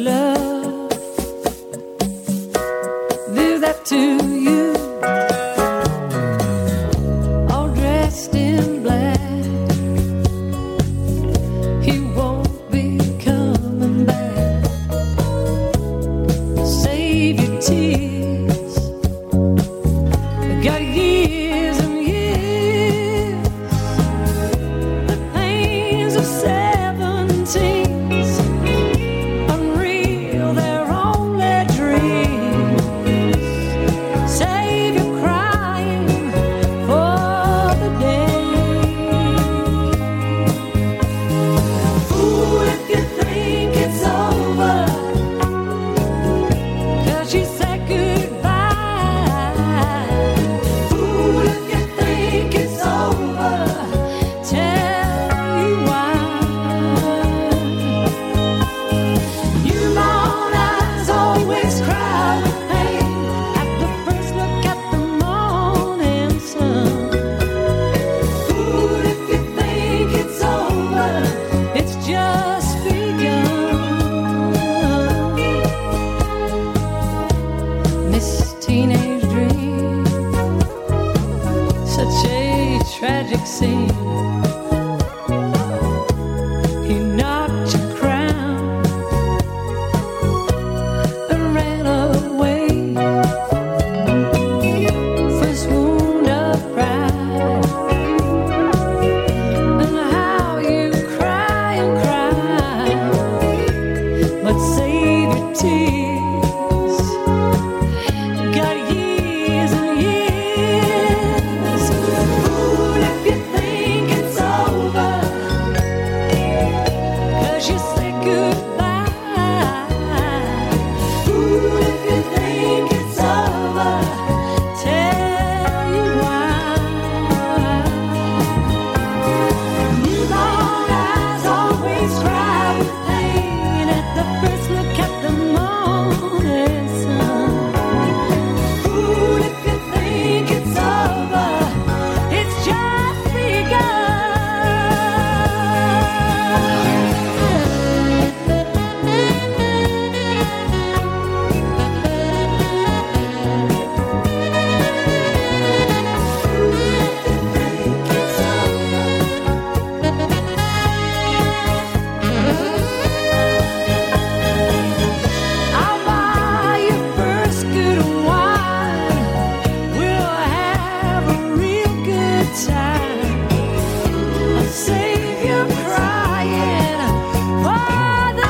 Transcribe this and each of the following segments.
love. Do that to you. All dressed in black. He won't be coming back. Save your tears. Got years and years. The pains of 17's unreal, they're only dreams. Save your crying for the day. Fool if you think it's over, 'cause you said goodbye. Fool if you think it's over, tell you why. Newborn eyes always cry with pain at the first look at the morning sun. Fool if you think it's over, it's just begun. This teenage dream, such a tragic scene. He knocked your crown and ran away. First wound of pride, and how you cry and cry, but save your tears. Got years and years. Fool if you think it's over, 'cause you said goodbye. Fool if you think it's over, tell you why. Newborn eyes always cry with pain at the first look at the morning sun. Fool if you think it's over, it's just begun. I'll buy your first good wine. We'll have a real good time. I'll save you crying for the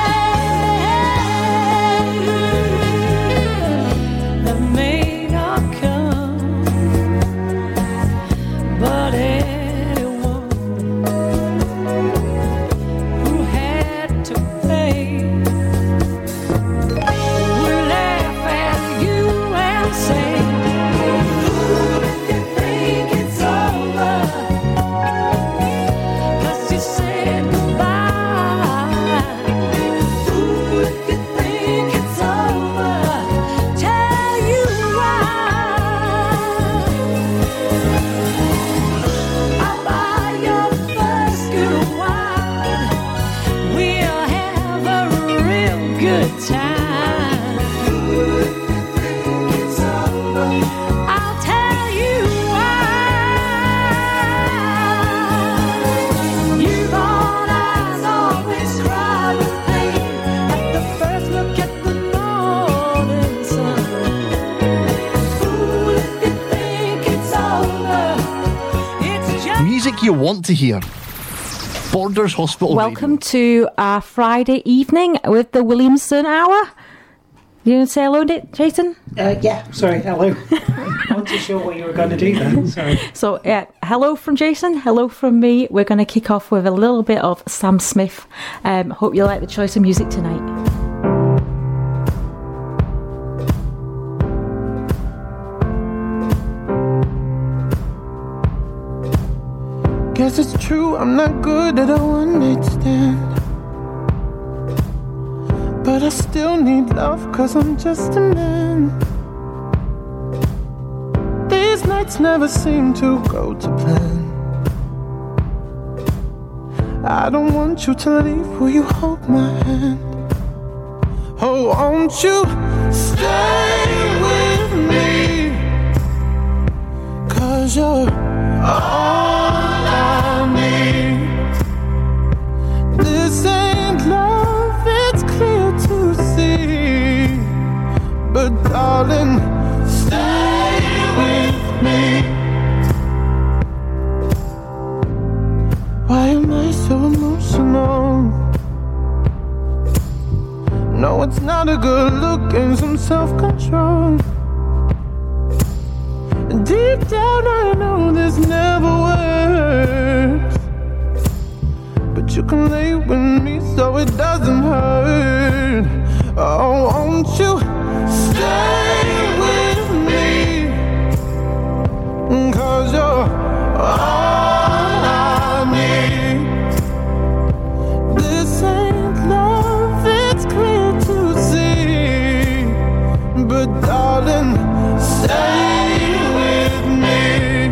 day that may not come, but anyone who had to pay will laugh at you and say, "Fool if you think it's over, 'cause you said goodbye." Fool if you think it's over, tell you why. I'll buy your first good wine. We'll have a real good time. I'll tell you why. Newborn eyes always cry with pain at the first look at the morning sun. Fool if you think it's over, it's just. Music you want to hear. Borders Hospital Welcome Radio. to our Friday evening with the Williamson Hour. You want to say hello, Jason? Yeah, sorry, hello. I wasn't sure what you were going to do then, sorry. So, hello from Jason, hello from me. We're going to kick off with a little bit of Sam Smith. Hope you like the choice of music tonight. Guess it's true, I'm not good at a one-night stand. But I still need love, 'cause I'm just a man. These nights never seem to go to plan. I don't want you to leave, will you hold my hand? Oh, won't you stay with me? 'Cause you're all I need. This ain't love, it's clear to see. But darling, stay with me. Why am I so emotional? No, it's not a good look and some self-control. Deep down I know this never works, but you can lay with me so it doesn't hurt. Oh, won't you stay with me? 'Cause you're all I need. This ain't love, it's clear to see. But darling, stay with me.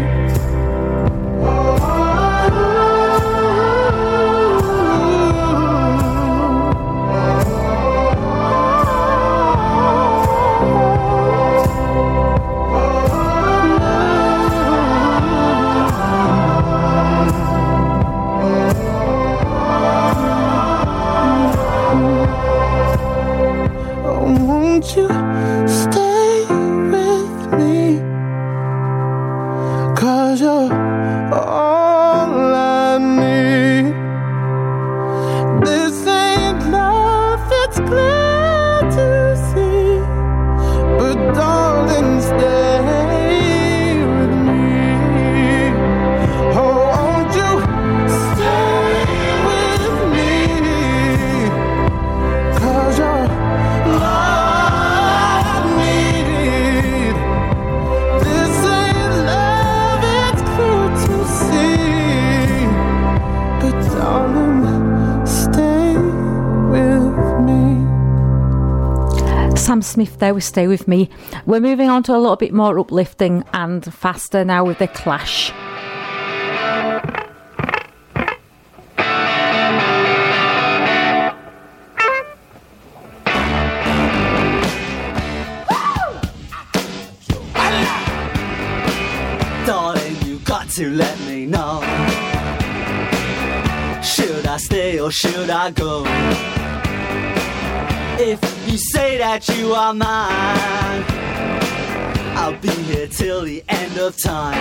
Won't you stay with me? 'Cause you're all I need. This ain't love, it's clear to see. But darling, stay with me. Oh, won't you stay with me? 'Cause you're all I need. This ain't love, it's clear to see. But darling, stay with me. Sam Smith there with Stay With Me. We're moving on to a little bit more uplifting and faster now with The Clash. Darling, you got to let me know. Should I stay or should I go? If you say that you are mine, I'll be here till the end of time.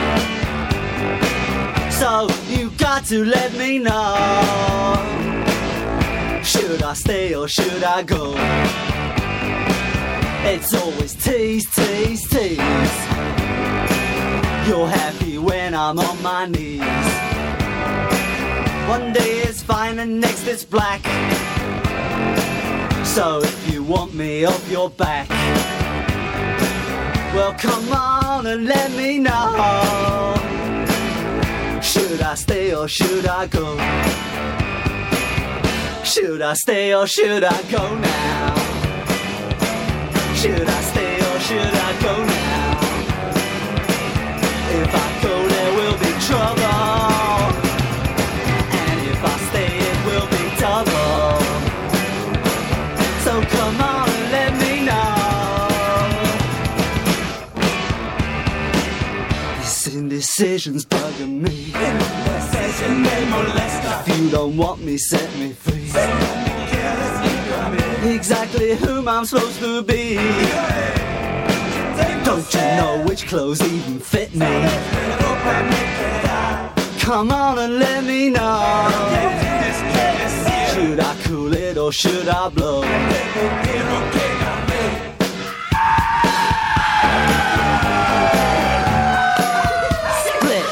So you got to let me know. Should I stay or should I go? It's always tease, tease, tease. You're happy when I'm on my knees. One day it's fine and next it's black. So if you want me off your back, well come on and let me know. Should I stay or should I go? Should I stay or should I go now? Should I stay or should I go now? If I go there will be trouble, and if I stay it will be double. So come on and let me know. This indecision's bugging me. If you don't want me, set me free. Exactly whom I'm supposed to be. Don't you know which clothes even fit me? Come on and let me know. Should I cool it or should I blow? Split.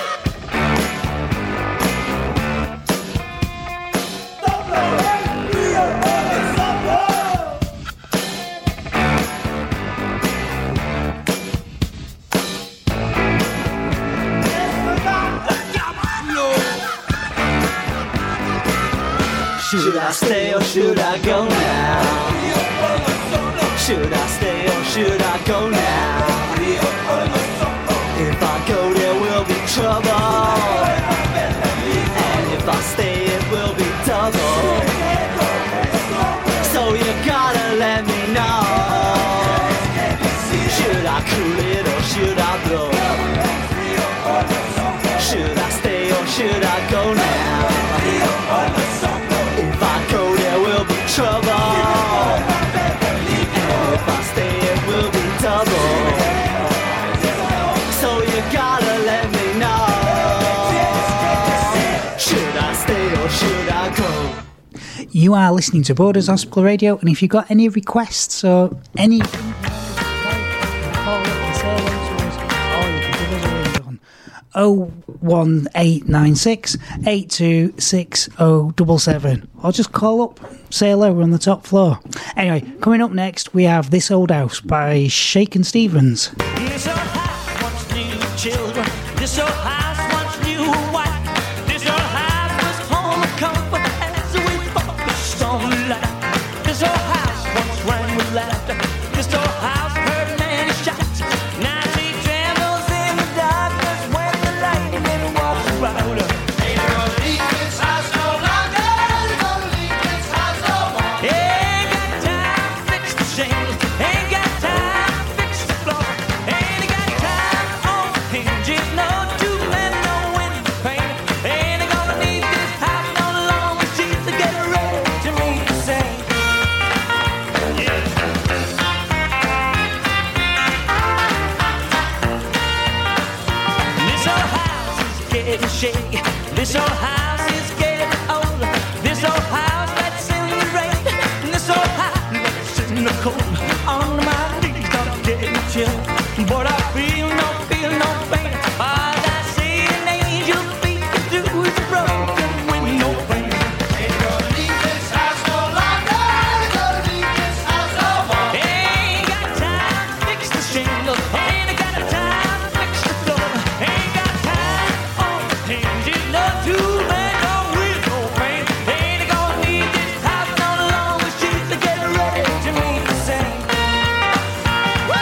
Should I stay or should I go now? Should I stay or should I go now? If I go there will be trouble, and if I stay it will be double. So you gotta let me should I go now? If I go, there will be trouble. And if I stay, it will be double. So you gotta let me know. Should I stay or should I go? You are listening to Borders Hospital Radio, and if you've got any requests or anything, call up and say hello to us, or you can give us a ring on 01896 826077, or just call up, say hello, we're on the top floor. Anyway, coming up next, we have This Old House by Shakin' Stevens. This old house wants new children. This old house wants new wife. This old house was home of comfort as we focused on life. This old house once rang with laughter. This old house heard many shots. Now she trembles in the darkness when the lightning walks around her. Ain't gonna leave this house no longer. Ain't gonna leave this house no more. Ain't got time to fix the shingles. Ain't got time to fix the floor. Ain't got time on the hinges. No two men, no window pane. Ain't gonna need this house no longer. She's to get ready to meet the same. Yeah. This old house is getting shaky. This old house is getting older. This old house that's in the rain. And this old house that's in the cold. On my knees, I'm getting chill. But I feel no pain. All I see an angel feet can do is broken window pane. Ain't gonna leave this house no longer. Ain't gonna leave this house no more. Ain't got time to fix the shingles. Ain't got time to fix the floor. Ain't got time on the hinges. No two men, no wheel, no pain. Ain't gonna need this house no longer. She's to get ready to meet the same. Woo!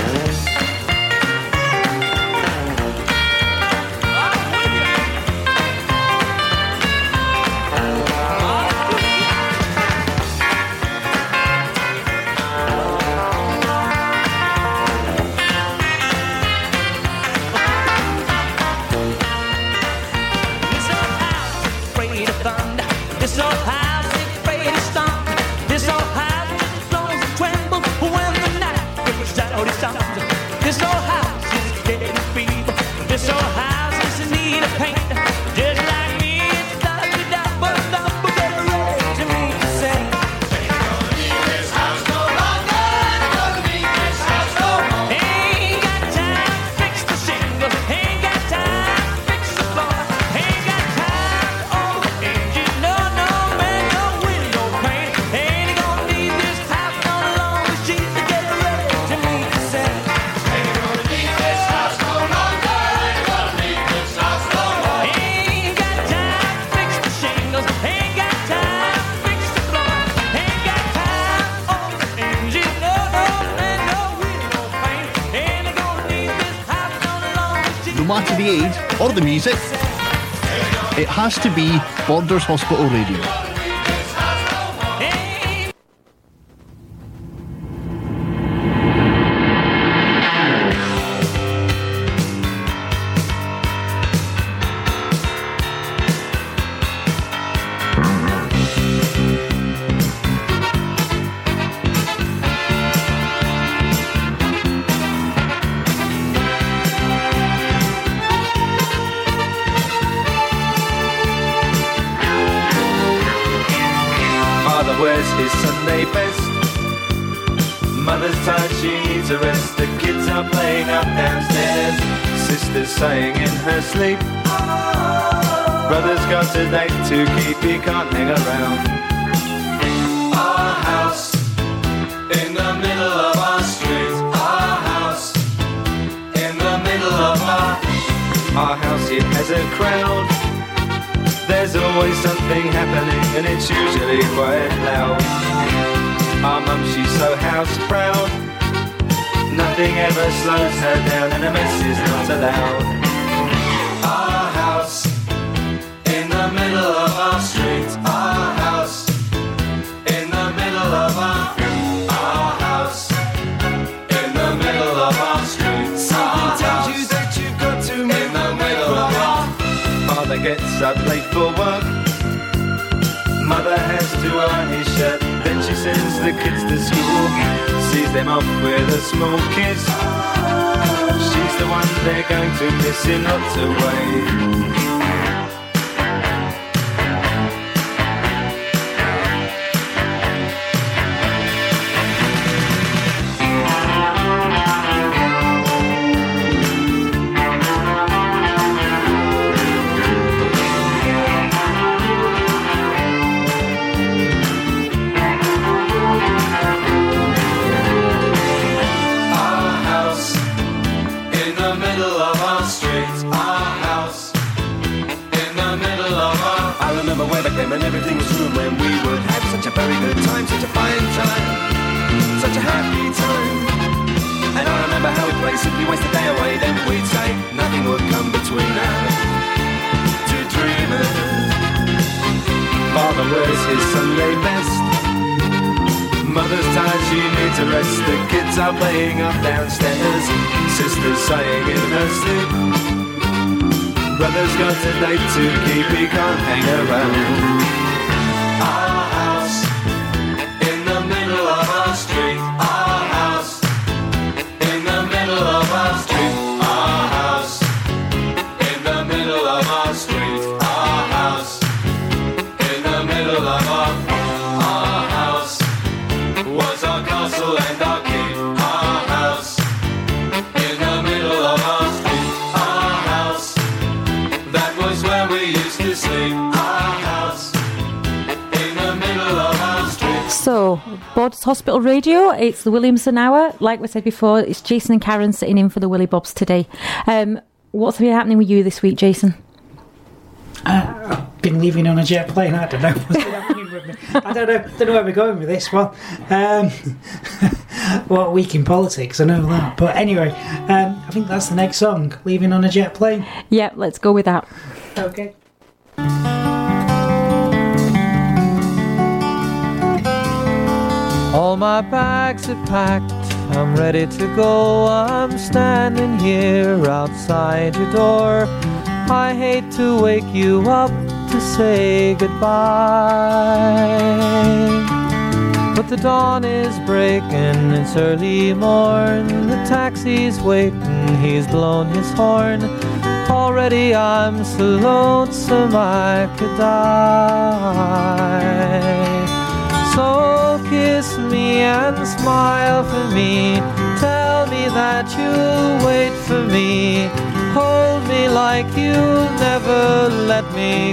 This old house is afraid of thunder. This old house is afraid of storm. This old house just blows and trembles when the night breaks out its arms. This old house is getting feeble. This old house is in need of paint. Just like me, it's got to die, but I'm get ready to meet the same. Ain't gonna leave this house no longer. Ain't gonna leave this house no more. Ain't got time to fix the shingles. Ain't got time to fix the floor. Ain't got time on the hinges. No man, no window pane. Ain't gonna need this house no longer. She's to get ready to meet the same. Ain't gonna leave this house no longer. Ain't gonna leave this house no more. Ain't got time to fix the shingles. Ain't got time to fix the floor. Ain't got time on the hinges. No man, no window pane. Ain't gonna need this house no longer. She's No matter the age or the music, it has to be Borders Hospital Radio. Father wears his Sunday best. Mother's tired, she needs a rest. The kids are playing up downstairs. Sister's sighing in her sleep. Brother's got a date to keep, he can't hang around. Our house in the middle of our street. Our house in the middle of our house, it has a crowd. There's always something happening and it's usually quite loud. Our mum, she's so house proud. Nothing ever slows her down and a mess is not allowed. Our house in the middle of our street. Our house in the middle of our house in the middle of our street. Something tells you that you've got to move in the middle of our. Father gets outside plate for work. Mother has to iron his shirt, then she sends the kids to school, sees them off with a small kiss. She's the one they're going to miss in lots of ways. And everything was room when we would have such a very good time, such a fine time, such a happy time. And I remember how we'd play, simply waste the day away, then we'd say nothing would come between us, two dreamers. Father wears his Sunday best, mother's tired, she needs a rest. The kids are playing up downstairs, sister's sighing in her sleep. Brother's got a date to keep, he can't hang around. Our house in the middle of our street. Our house in the middle of our street. Our house in the middle of our street. Our house in the middle of our house was our castle and our keep. Our house in the middle of our street. Our house, that was where we used to sleep. Our house in the middle of our street. So, Borders Hospital Radio, it's the Williamson Hour. Like we said before, it's Jason and Karen sitting in for the Willy Bobs today. What's been happening with you this week, Jason? I've been leaving on a jet plane. I don't know what's been happening with me. I don't know where we're going with this one. What a week in politics, I know that. But anyway, I think that's the next song, Leaving on a Jet Plane. Yeah, let's go with that. Okay. All my bags are packed, I'm ready to go. I'm standing here outside your door. I hate to wake you up to say goodbye, but the dawn is breaking, it's early morn. The taxi's waiting, he's blown his horn. Already I'm so lonesome I could die. So kiss me and smile for me, tell me that you'll wait for me. Hold me like you'll never let me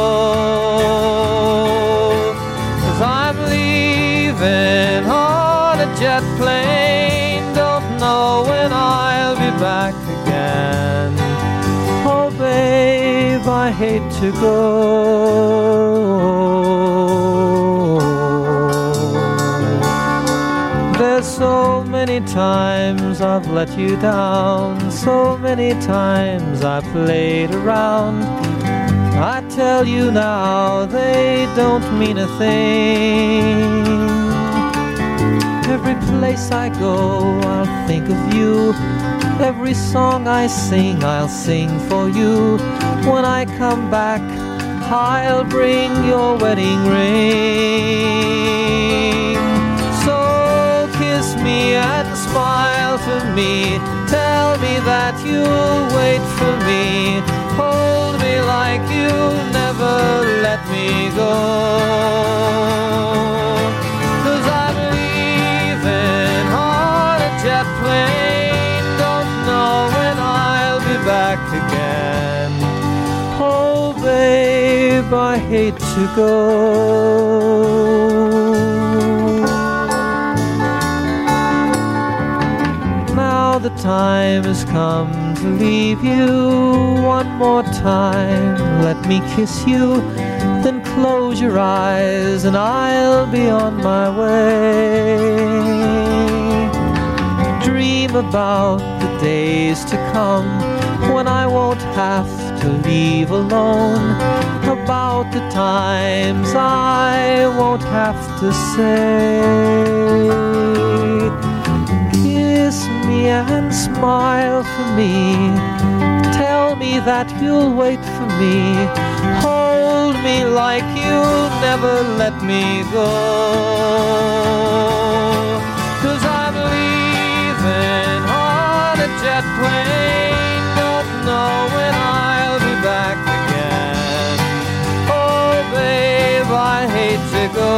go. 'Cause I'm leaving on a jet plane, don't know when I'll be back again. Oh babe, I hate to go. There's so many times I've let you down, so many times I played around. I tell you now, they don't mean a thing. Every place I go, I'll think of you. Every song I sing, I'll sing for you. When I come back, I'll bring your wedding ring. So kiss me and smile for me, tell me that you'll wait for me. Hold me like you'll never let me go. 'Cause I'm leaving on a jet plane, don't know when I'll be back again. Oh babe, I hate to go. Now the time has come to leave you. One more time, let me kiss you. Then close your eyes and I'll be on my way. Dream about the days to come when I won't have to leave alone. About the times I won't have to say. Kiss me and smile for me, tell me that you'll wait for me. Hold me like you'll never let me go. 'Cause I'm leaving on a jet plane. Don't know when I'll be back again. Oh, babe, I hate to go.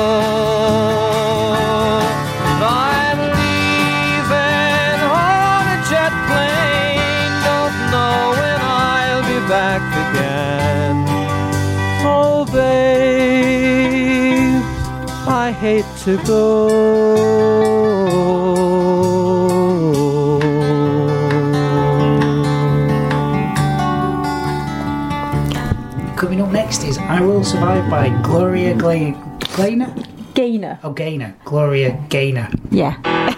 I'm leaving on a jet plane. Don't know when I'll be back again. Oh, babe, I hate to go. Coming up next is I Will Survive by Gloria Gaynor? Gaynor. Oh, Gaynor. Gloria Gaynor. Yeah.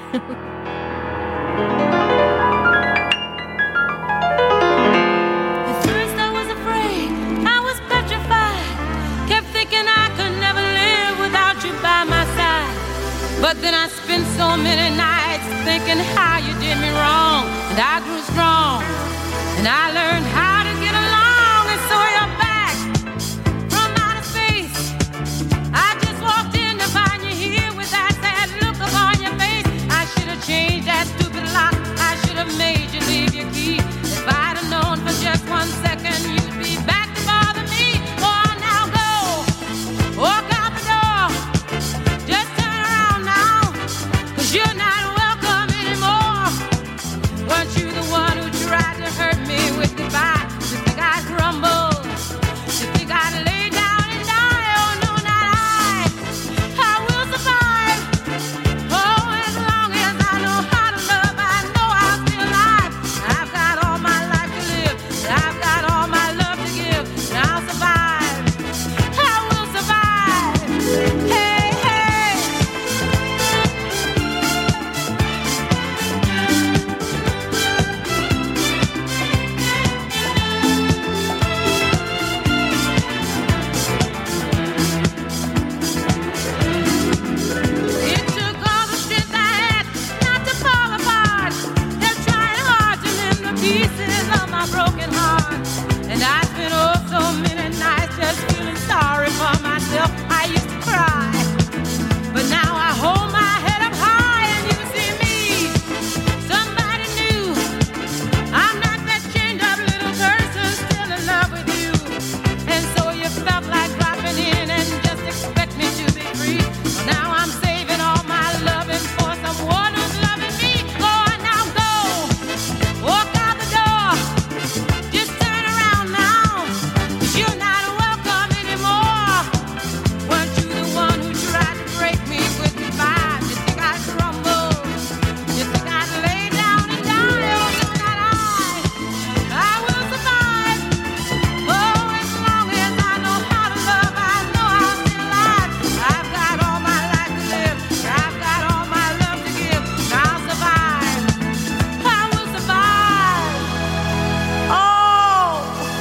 At first I was afraid, I was petrified. Kept thinking I could never live without you by my side. But then I spent so many nights thinking how you did me wrong. And I grew strong, and I learned how to get along. And so you're back from outer space. I just walked in to find you here with that sad look upon your face. I should have changed that stupid lock. I should have made you leave your key. If I'd have known for just 1 second you'd be back to bother me. Oh, now go, walk out the door. Just turn around now, 'cause you're not welcome anymore. Weren't you the one who tried to hurt me with goodbye? You think I'd crumble? You think I'd lay down and die? Oh, no, not I. I will survive. Oh, as long as I know how to love, I know I'll stay alive. I've got all my life to live, and I've got all my love to give, and I'll survive. I will survive. Hey, hey. It took all the strength I had not to fall apart. They're trying hard to mend the pieces of my broken heart. And I spent oh so many nights just feeling sorry for myself. I used to cry, but now I hold my head up high and you see me. Somebody new. I'm not that chained up little person still in love with you. And so you felt like dropping in and just expect me to be free. Now I'm saving all my loving for someone who's loving me. Go on now, go. Walk out the door. Just turn around now, 'cause you're not welcome anymore. Weren't you the one who tried to break me with goodbye? You think I'd crumble? You think I'd lay down and die? Oh, no, not I. I will survive. Oh, as long as I know how to love, I know I'll stay alive. I've got all my life to live, I've got all my love to give, and I'll survive. I will survive. Oh,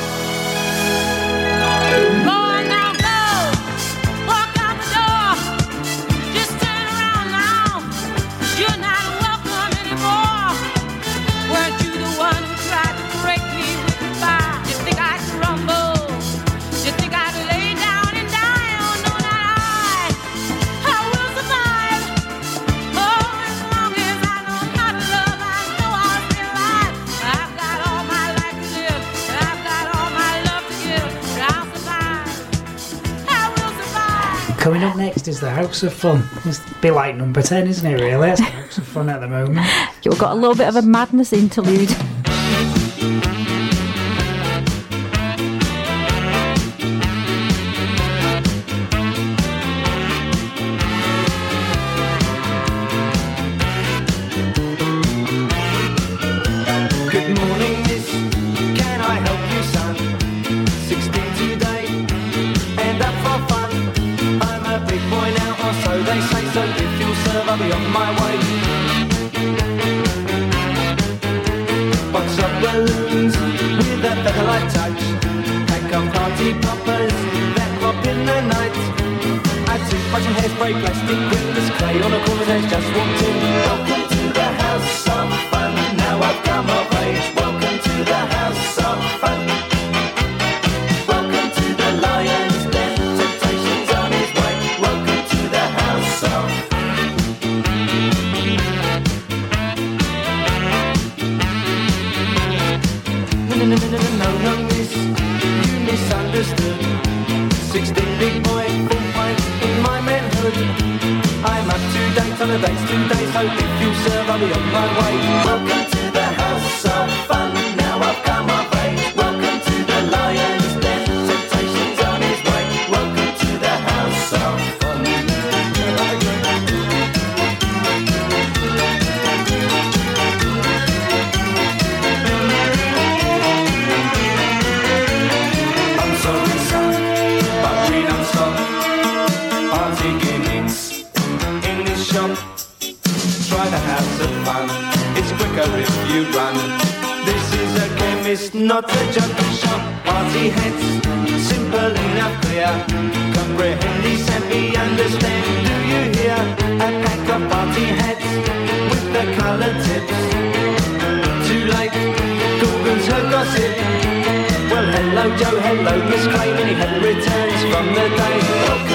go on now, go. Walk out the door. Just turn around now, 'cause you're not welcome anymore. Weren't you the one who tried to break me with goodbye? You think I'd crumble? You think I'd lay down and die? Oh, no, not I. I will survive. Oh, as long as I know how to love, I know I'll stay alive. I've got all my life to live, and I've got all my love to give, and I'll survive. I will survive. Coming up next is the House of Fun. It's a bit like number 10, isn't it, really? It's the House of Fun at the moment. You've got a little bit of a madness interlude. Good morning, miss. Can I help you, son? 16 today, and up for fun. I'm a big boy now, or so they say. So if you'll serve, I'll be on my way. Box of balloons with a feather-light touch. Pack of party poppers that pop in the night. A toothbrush and hairspray, plastic glitters, clay on a corner that's just walked in. Welcome to the House of Fun. Now I've come of age. Welcome to the House of Fun. Welcome to the life. holidays, 2 days, hope if you serve, I'll be on my way. Welcome to the house of fun, now I've come of age. Welcome to the lion's den, temptation's on his way. Welcome to the house of fun. I'm sorry, son, but we don't stop. Party gimmicks in this shop. Try the house of fun, it's quicker if you run. This is a chemist, not a junkie shop. Party heads, simple enough, clear. Comprehend these and we understand. Do you hear? A pack of party heads with the coloured tips. Too late, Google's her gossip. Well, hello Joe, hello Miss Clay, many happy returns from the day.